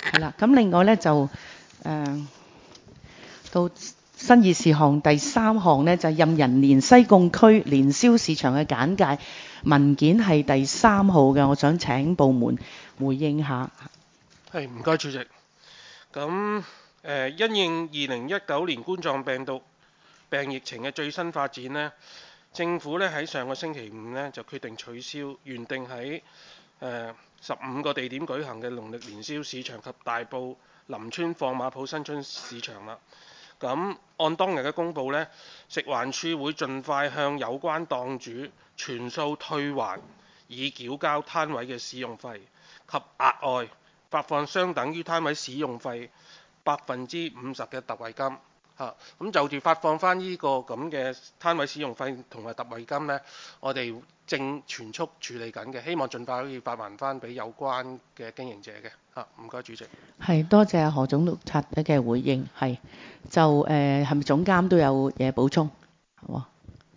係啦，咁另外咧就到新議事項第3項咧，就任人年西貢區年宵市場嘅簡介文件係第3號嘅，我想請部門回應下。 係，唔該主席。咁因應2019年冠狀病毒病疫情嘅最新發展呢，政府咧喺上個星期五呢就決定取消原定喺15個地點舉行嘅農曆年宵市場及大埔林村放馬埔新春市場啦。咁按當日嘅公佈呢，食環署會盡快向有關檔主全數退還已繳交攤位嘅使用費及額外發放相等於攤位使用費50%嘅特惠金。咁就住發放翻呢個咁嘅攤位使用費同埋特惠金呢，我哋正全速處理緊嘅，希望盡快可以發還翻俾有關嘅經營者嘅。唔該主席。 係，多謝何總督察嘅回應。係，就係咪總監都有嘢補充？好。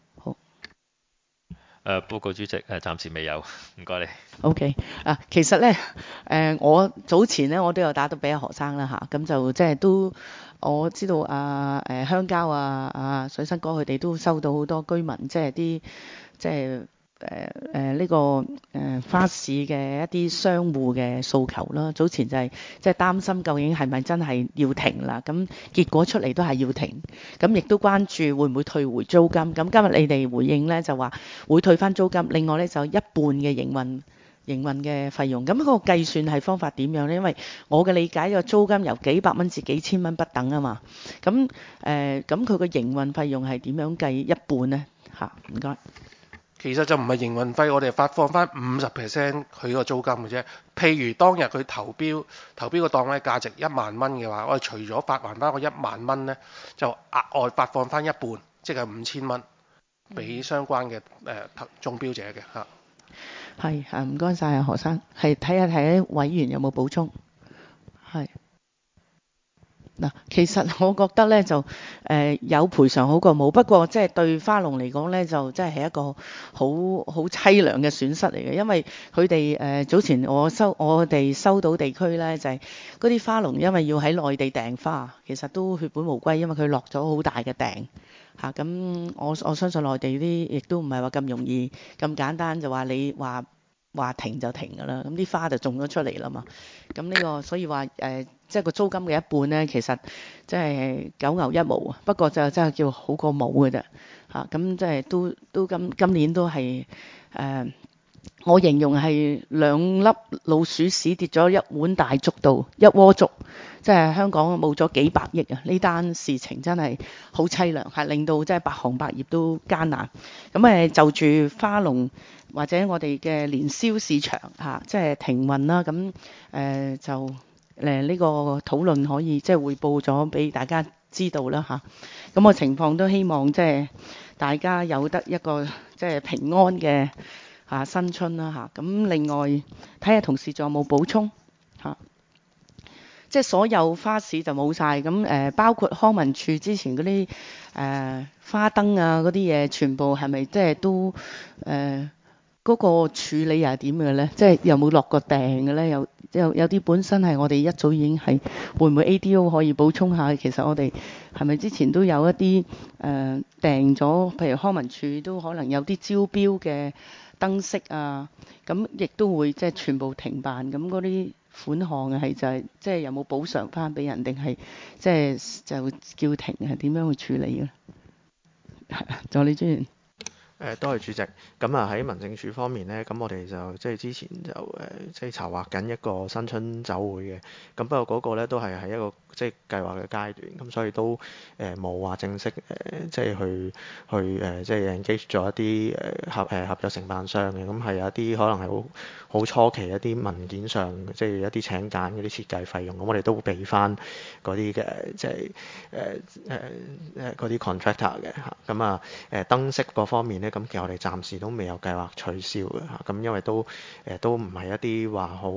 報告主席，暫時未有，唔該你。 OK 其實咧，我早前咧我都有打到俾阿何生啦嚇，咁就即係都我知道鄉郊水生哥佢哋都收到好多居民即係啲即係呢個花市嘅一啲商戶嘅訴求啦。早前就係即係擔心究竟係咪真係要停啦，咁結果出嚟都係要停，咁亦都關注會唔會退回租金。咁今日你哋回應咧就話會退翻租金，另外咧就一半嘅營運嘅費用。咁嗰個計算係方法點樣咧？因為我嘅理解個租金由幾百蚊至幾千蚊不等啊嘛。咁佢個營運費用係點樣計一半咧？唔該。 其實就唔係營運費，我哋發放翻50%佢個租金嘅啫。譬如當日佢投標個檔位價值1萬蚊嘅話，我哋除咗發還翻個1萬蚊呢，就額外發放翻一半，即係5000蚊，俾相關嘅中標者嘅嚇。 係唔該晒何生，係睇下委員有冇補充。係。嗱，其實我覺得咧就有賠償好過冇，不過即係對花農嚟講咧就真係一個好凄涼嘅損失嚟嘅，因為佢哋早前我哋收到地區咧就係嗰啲花農因為要喺內地訂花，其實都血本無歸，因為佢落咗好大嘅訂嚇。咁我相信內地啲亦都唔係話咁容易咁簡單就話你話停就停㗎啦，咁啲花就種咗出嚟啦嘛。咁呢個所以話即係個租金嘅一半咧，其實即係九牛一毛啊。不過就真係叫好過冇嘅啫嚇。咁即係都今年都係我形容係2粒老鼠屎跌咗一碗大粥度，一鍋粥。即係香港冇咗幾百億啊！呢單事情真係好凄涼，係令到即係百行百業都艱難。咁就住花農或者我哋嘅年宵市場即係停運啦。咁就呢個討論可以即係匯報咗俾大家知道啦嚇。咁個情況都希望即係大家有得一個即係平安嘅新春啦嚇。咁另外睇下同事仲有冇補充嚇。即係所有花市就冇晒，咁包括康文署之前嗰啲花燈啊嗰啲嘢，全部係咪即係都嗰個處理又係點嘅咧？即係有冇落過訂嘅咧？有啲本身係我哋一早已經係會唔會 ADO 可以補充下？其實我哋係咪之前都有一啲訂咗？譬如康文署都可能有啲招標嘅燈飾啊，咁亦都會即係全部停辦。咁嗰啲款項係就係即係有冇補償翻俾人，定係即係就叫停係點樣去處理嘅？助理專員。 多謝主席。咁喺民政處方面呢，咁我哋就即係之前就即係籌劃緊一個新春酒會嘅。咁不過嗰個呢都係喺一個即係計劃嘅階段，咁所以都冇話正式即係去即係 engage 咗一啲合作承辦商嘅。咁係有一啲可能係好初期一啲文件上即係一啲請柬嗰啲設計費用，咁我哋都會俾翻嗰啲嘅即係嗰啲 contractor 嘅嚇。咁燈飾嗰方面呢，咁其實我哋暫時都未有計劃取消嘅嚇。咁因為都唔係一啲話好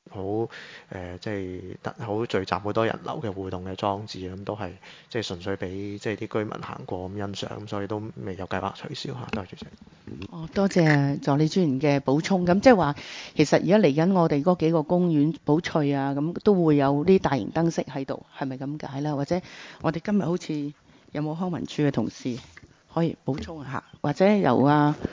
即係好聚集好多人流嘅互動嘅裝置，咁都係即係純粹俾即係啲居民行過咁欣賞，咁所以都未有計劃取消嚇。多謝主席。 哦，多謝助理專員嘅補充。咁即係話，其實而家嚟緊我哋嗰幾個公園寶翠啊，咁都會有啲大型燈飾喺度，係咪咁解啦？或者我哋今日好似有冇康文署嘅同事可以補充一下，或者由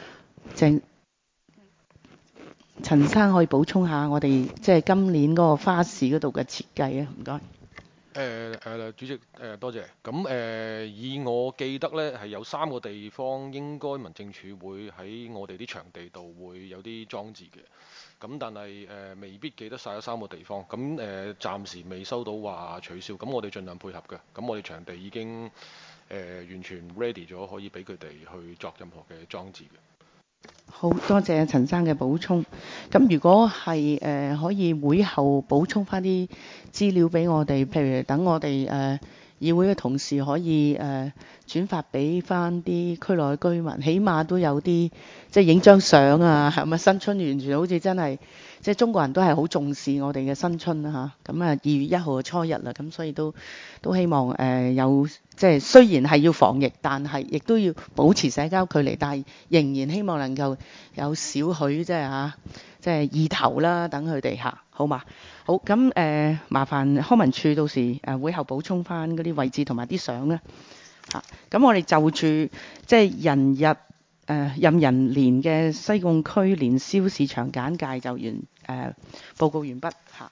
陳生可以補充下我哋即係今年嗰個花市嗰度嘅設計啊？唔該。 主席多謝。咁以我記得呢，係有3個地方應該民政處會喺我哋啲場地度會有啲裝置嘅。咁但係未必記得晒3個地方。咁暫時未收到話取消。咁我哋盡量配合嘅。咁我哋場地已經完全 ready 咗，可以俾佢哋去作任何嘅裝置嘅。 好多謝陳生嘅補充。咁如果係可以會後補充翻啲資料俾我哋，譬如等我哋議會嘅同事可以轉發俾翻啲區內居民，起碼都有啲即係影張相啊，係咪新春完全好似真係即係中國人都係好重視我哋嘅新春啊嚇。咁啊2月1號嘅初一啦，咁所以都希望有即係雖然係要防疫，但係亦都要保持社交距離，但係仍然希望能夠有少許即係意頭啦，等佢哋嚇，好嘛？好，咁麻煩康文署到時會後補充翻嗰啲位置同埋啲相啦嚇。咁我哋就住即係壬寅年嘅西貢區年宵市場簡介就報告完畢嚇。